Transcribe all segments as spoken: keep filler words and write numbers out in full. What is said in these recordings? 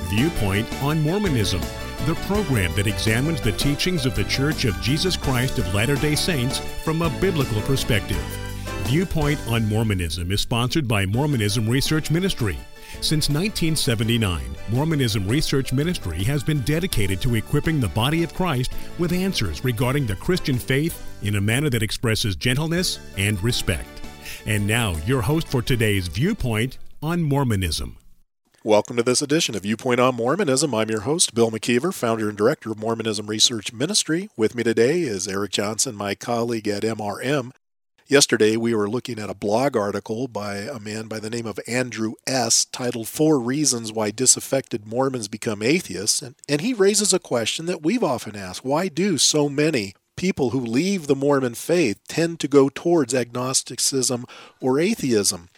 Viewpoint on Mormonism, the program that examines the teachings of the Church of Jesus Christ of Latter-day Saints from a biblical perspective. Viewpoint on Mormonism is sponsored by Mormonism Research Ministry. Since nineteen seventy-nine, Mormonism Research Ministry has been dedicated to equipping the body of Christ with answers regarding the Christian faith in a manner that expresses gentleness and respect. And now, your host for today's Viewpoint on Mormonism. Welcome to this edition of Viewpoint on Mormonism. I'm your host, Bill McKeever, founder and director of Mormonism Research Ministry. With me today is Eric Johnson, my colleague at M R M. Yesterday, we were looking at a blog article by a man by the name of Andrew S., titled Four Reasons Why Disaffected Mormons Become Atheists, and, and he raises a question that we've often asked. Why do so many people who leave the Mormon faith tend to go towards agnosticism or atheism?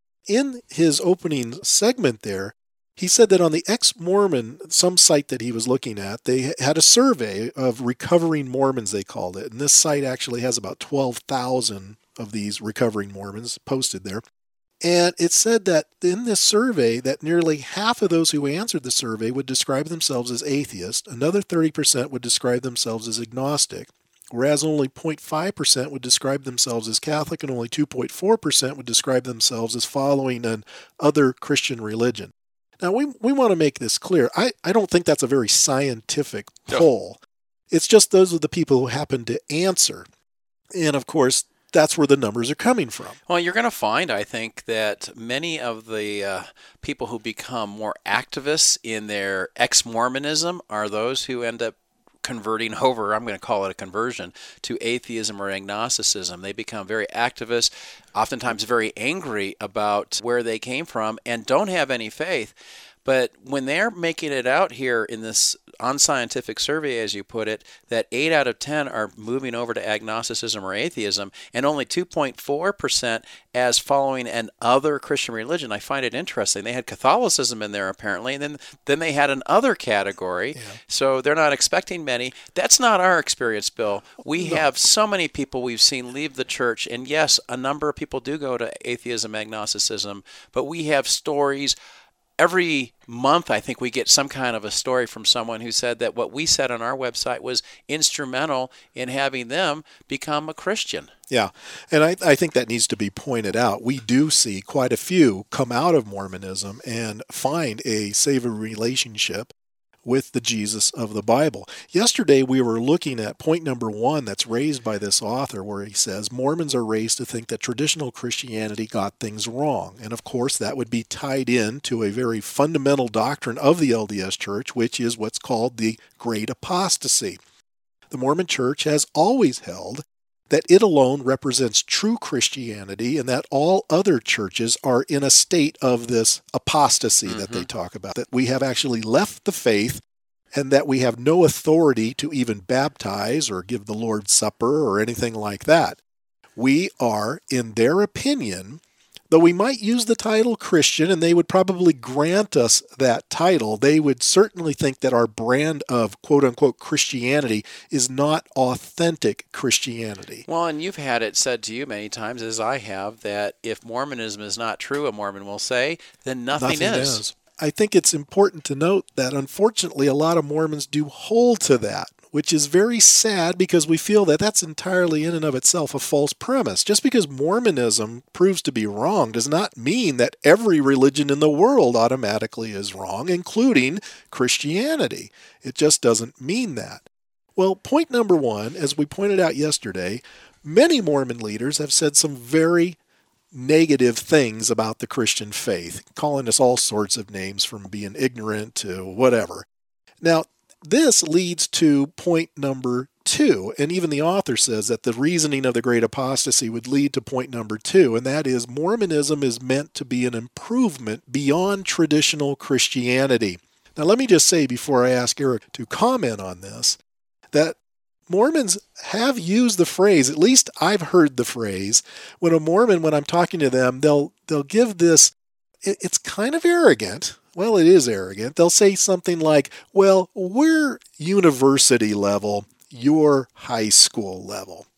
In his opening segment there, he said that on the ex-Mormon, some site that he was looking at, they had a survey of recovering Mormons, they called it. And this site actually has about twelve thousand of these recovering Mormons posted there. And it said that in this survey that nearly half of those who answered the survey would describe themselves as atheist. Another thirty percent would describe themselves as agnostic, whereas only zero point five percent would describe themselves as Catholic and only two point four percent would describe themselves as following an other Christian religion. Now, we we want to make this clear. I, I don't think that's a very scientific poll. No. It's just those are the people who happen to answer. And, of course, that's where the numbers are coming from. Well, you're going to find, I think, that many of the uh, people who become more activists in their ex-Mormonism are those who end up converting over, I'm going to call it a conversion, to atheism or agnosticism. They become very activist, oftentimes very angry about where they came from and don't have any faith. But when they're making it out here in this unscientific survey, as you put it, that eight out of ten are moving over to agnosticism or atheism, and only two point four percent as following an other Christian religion, I find it interesting. They had Catholicism in there, apparently, and then, then they had an other category, yeah. So they're not expecting many. That's not our experience, Bill. We no. have so many people we've seen leave the church, and yes, a number of people do go to atheism, agnosticism, but we have stories. Every month, I think we get some kind of a story from someone who said that what we said on our website was instrumental in having them become a Christian. Yeah, and I, I think that needs to be pointed out. We do see quite a few come out of Mormonism and find a saving relationship with the Jesus of the Bible. Yesterday, we were looking at point number one that's raised by this author, where he says, Mormons are raised to think that traditional Christianity got things wrong. And of course, that would be tied in to a very fundamental doctrine of the L D S Church, which is what's called the Great Apostasy. The Mormon Church has always held that it alone represents true Christianity and that all other churches are in a state of this apostasy mm-hmm. that they talk about, that we have actually left the faith and that we have no authority to even baptize or give the Lord's Supper or anything like that. We are, in their opinion, though we might use the title Christian, and they would probably grant us that title, they would certainly think that our brand of quote-unquote Christianity is not authentic Christianity. Well, and you've had it said to you many times, as I have, that if Mormonism is not true, a Mormon will say, then nothing, nothing is. is. I think it's important to note that, unfortunately, a lot of Mormons do hold to that, which is very sad because we feel that that's entirely in and of itself a false premise. Just because Mormonism proves to be wrong does not mean that every religion in the world automatically is wrong, including Christianity. It just doesn't mean that. Well, point number one, as we pointed out yesterday, many Mormon leaders have said some very negative things about the Christian faith, calling us all sorts of names from being ignorant to whatever. Now, this leads to point number two, and even the author says that the reasoning of the Great Apostasy would lead to point number two, and that is Mormonism is meant to be an improvement beyond traditional Christianity. Now, let me just say before I ask Eric to comment on this, that Mormons have used the phrase, at least I've heard the phrase, when a Mormon, when I'm talking to them, they'll they'll give this, it, it's kind of arrogant. Well, it is arrogant. They'll say something like, well, we're university level, you're high school level.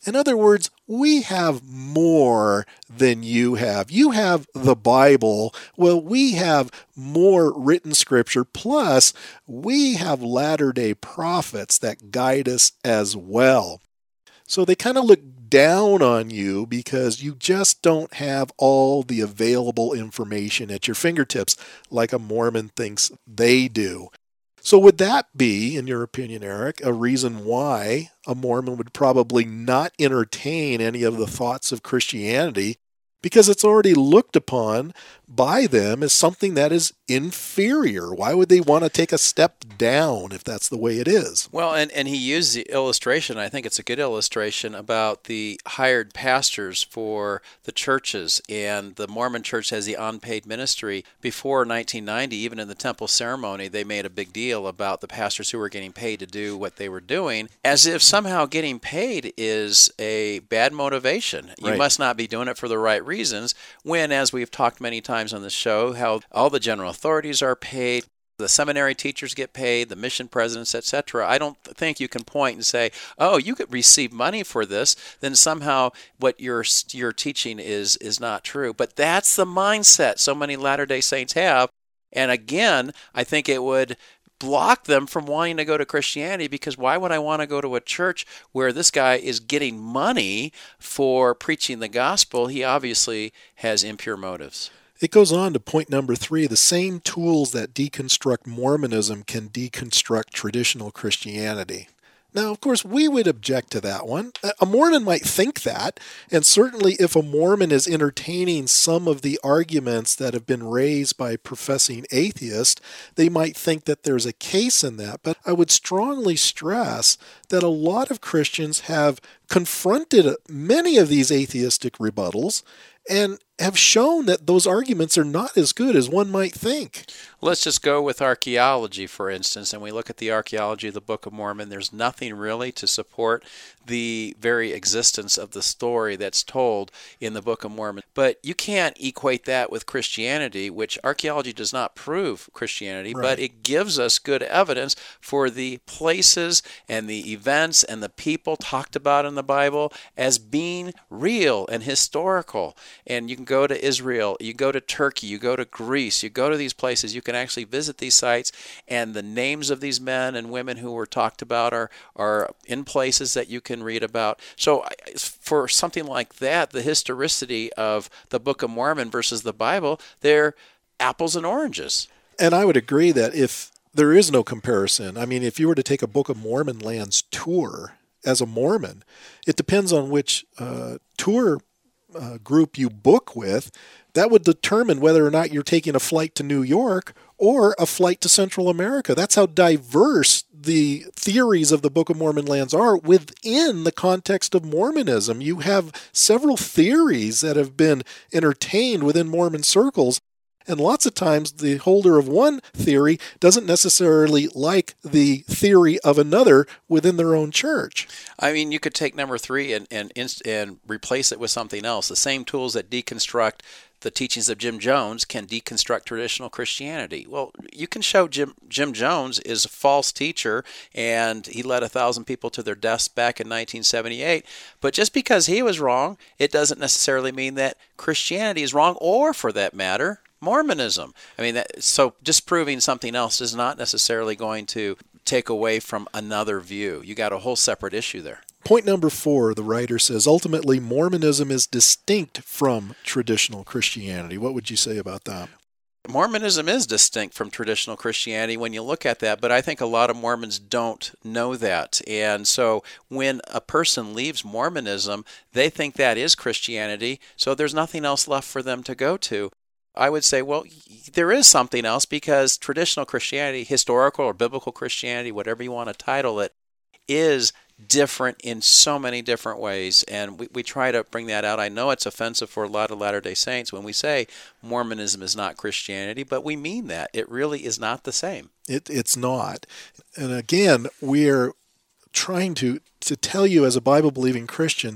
In other words, we have more than you have. You have the Bible. Well, we have more written scripture. Plus, we have Latter-day Prophets that guide us as well. So they kind of look down on you because you just don't have all the available information at your fingertips like a Mormon thinks they do. So would that be, in your opinion, Eric, a reason why a Mormon would probably not entertain any of the thoughts of Christianity? Because it's already looked upon by them as something that is inferior. Why would they want to take a step down if that's the way it is? Well, and, and he used the illustration, I think it's a good illustration, about the hired pastors for the churches. And the Mormon church has the unpaid ministry. Before nineteen ninety, even in the temple ceremony, they made a big deal about the pastors who were getting paid to do what they were doing, as if somehow getting paid is a bad motivation. You Right. must not be doing it for the right reasons, when, as we've talked many times on the show, how all the general authorities are paid, the seminary teachers get paid, the mission presidents, et cetera. I don't think you can point and say, oh, you could receive money for this, then somehow what you're, you're teaching is, is not true. But that's the mindset so many Latter-day Saints have. And again, I think it would block them from wanting to go to Christianity, because why would I want to go to a church where this guy is getting money for preaching the gospel? He obviously has impure motives. It goes on to point number three. The same tools that deconstruct Mormonism can deconstruct traditional Christianity. Now, of course, we would object to that one. A Mormon might think that, and certainly if a Mormon is entertaining some of the arguments that have been raised by professing atheists, they might think that there's a case in that. But I would strongly stress that a lot of Christians have confronted many of these atheistic rebuttals and have shown that those arguments are not as good as one might think. Let's just go with archaeology, for instance, and we look at the archaeology of the Book of Mormon. There's nothing really to support the very existence of the story that's told in the Book of Mormon. But you can't equate that with Christianity, which archaeology does not prove Christianity, Right. but it gives us good evidence for the places and the events and the people talked about in the Bible as being real and historical. And you can go to Israel, you go to Turkey, you go to Greece, you go to these places, you can actually visit these sites, and the names of these men and women who were talked about are, are in places that you can read about. So for something like that, the historicity of the Book of Mormon versus the Bible, they're apples and oranges. And I would agree that if there is no comparison, I mean, if you were to take a Book of Mormon lands tour as a Mormon, it depends on which uh, tour uh, group you book with. That would determine whether or not you're taking a flight to New York or a flight to Central America. That's how diverse the theories of the Book of Mormon lands are within the context of Mormonism. You have several theories that have been entertained within Mormon circles, and lots of times the holder of one theory doesn't necessarily like the theory of another within their own church. I mean, you could take number three and, and, and replace it with something else. The same tools that deconstruct the teachings of Jim Jones can deconstruct traditional Christianity. Well, you can show Jim, Jim Jones is a false teacher and he led a thousand people to their deaths back in nineteen seventy-eight. But just because he was wrong, it doesn't necessarily mean that Christianity is wrong, or for that matter, Mormonism. I mean, that, so disproving something else is not necessarily going to take away from another view. You got a whole separate issue there. Point number four, the writer says, ultimately, Mormonism is distinct from traditional Christianity. What would you say about that? Mormonism is distinct from traditional Christianity when you look at that, but I think a lot of Mormons don't know that. And so when a person leaves Mormonism, they think that is Christianity, so there's nothing else left for them to go to. I would say, well, there is something else, because traditional Christianity, historical or biblical Christianity, whatever you want to title it, is different in so many different ways, and we, we try to bring that out. I know it's offensive for a lot of Latter-day Saints when we say Mormonism is not Christianity, but we mean that. It really is not the same. It, it's not. And again, we're trying to, to tell you as a Bible-believing Christian,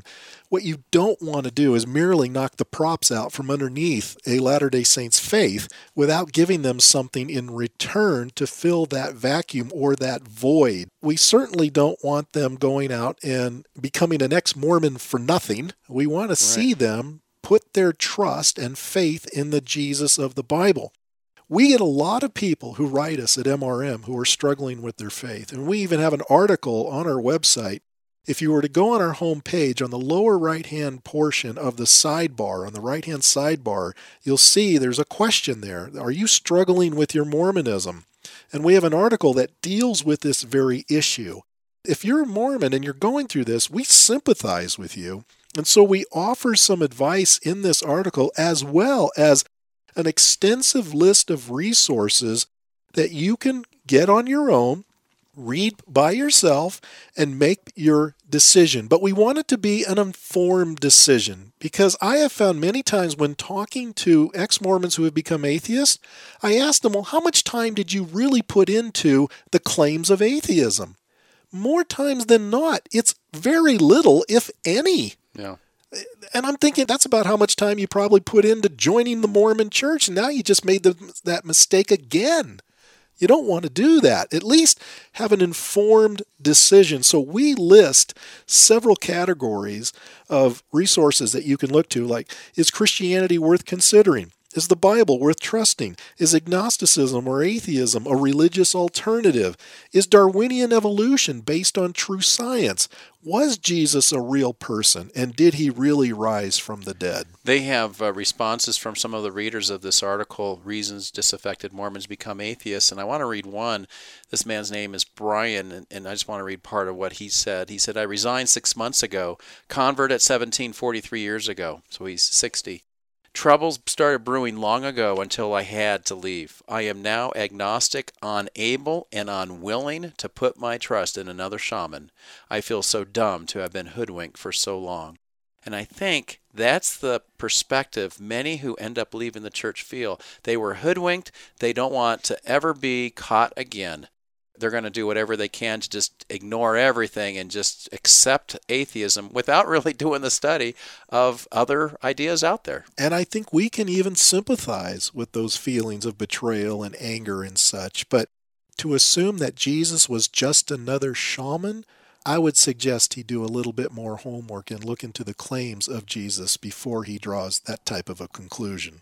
What you don't want to do is merely knock the props out from underneath a Latter-day Saints faith without giving them something in return to fill that vacuum or that void. We certainly don't want them going out and becoming an ex-Mormon for nothing. We want to right. see them put their trust and faith in the Jesus of the Bible. We get a lot of people who write us at M R M who are struggling with their faith. And we even have an article on our website. If you were to go on our home page, on the lower right-hand portion of the sidebar, on the right-hand sidebar, you'll see there's a question there. Are you struggling with your Mormonism? And we have an article that deals with this very issue. If you're a Mormon and you're going through this, we sympathize with you. And so we offer some advice in this article, as well as an extensive list of resources that you can get on your own, read by yourself, and make your decision. But we want it to be an informed decision, because I have found many times when talking to ex-Mormons who have become atheists, I ask them, well, how much time did you really put into the claims of atheism? More times than not, it's very little, if any. Yeah. And I'm thinking that's about how much time you probably put into joining the Mormon church, and now you just made the, that mistake again. You don't want to do that. At least have an informed decision. So we list several categories of resources that you can look to, like, is Christianity worth considering? Is the Bible worth trusting? Is agnosticism or atheism a religious alternative? Is Darwinian evolution based on true science? Was Jesus a real person, and did he really rise from the dead? They have uh, responses from some of the readers of this article, Reasons Disaffected Mormons Become Atheists, and I want to read one. This man's name is Brian, and, and I just want to read part of what he said. He said, I resigned six months ago, convert at seventeen, forty-three years ago, so he's sixty. Troubles started brewing long ago until I had to leave. I am now agnostic, unable, and unwilling to put my trust in another shaman. I feel so dumb to have been hoodwinked for so long. And I think that's the perspective many who end up leaving the church feel. They were hoodwinked. They don't want to ever be caught again. They're going to do whatever they can to just ignore everything and just accept atheism without really doing the study of other ideas out there. And I think we can even sympathize with those feelings of betrayal and anger and such. But to assume that Jesus was just another shaman, I would suggest he do a little bit more homework and look into the claims of Jesus before he draws that type of a conclusion.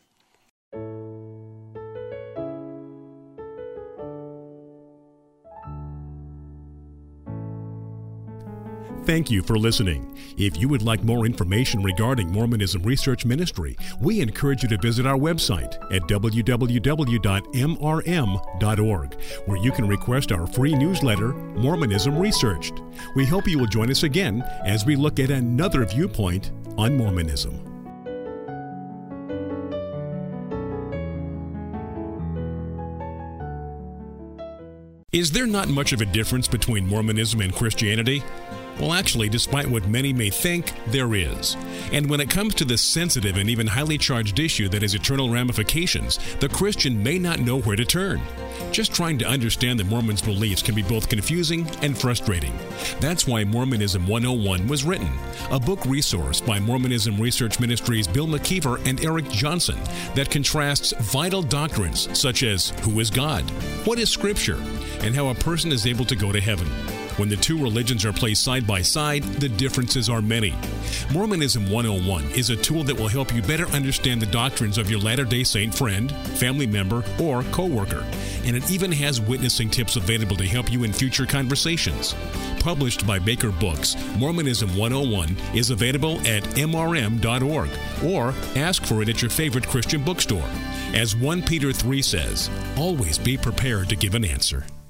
Thank you for listening. If you would like more information regarding Mormonism Research Ministry, we encourage you to visit our website at w w w dot m r m dot org, where you can request our free newsletter, Mormonism Researched. We hope you will join us again as we look at another viewpoint on Mormonism. Is there not much of a difference between Mormonism and Christianity? Well, actually, despite what many may think, there is. And when it comes to this sensitive and even highly charged issue that has eternal ramifications, the Christian may not know where to turn. Just trying to understand the Mormon's beliefs can be both confusing and frustrating. That's why Mormonism one oh one was written, a book resource by Mormonism Research Ministries' Bill McKeever and Eric Johnson that contrasts vital doctrines such as who is God, what is Scripture, and how a person is able to go to heaven. When the two religions are placed side by side, the differences are many. Mormonism one oh one is a tool that will help you better understand the doctrines of your Latter-day Saint friend, family member, or co-worker. And it even has witnessing tips available to help you in future conversations. Published by Baker Books, Mormonism one oh one is available at m r m dot org or ask for it at your favorite Christian bookstore. As First Peter three says, always be prepared to give an answer.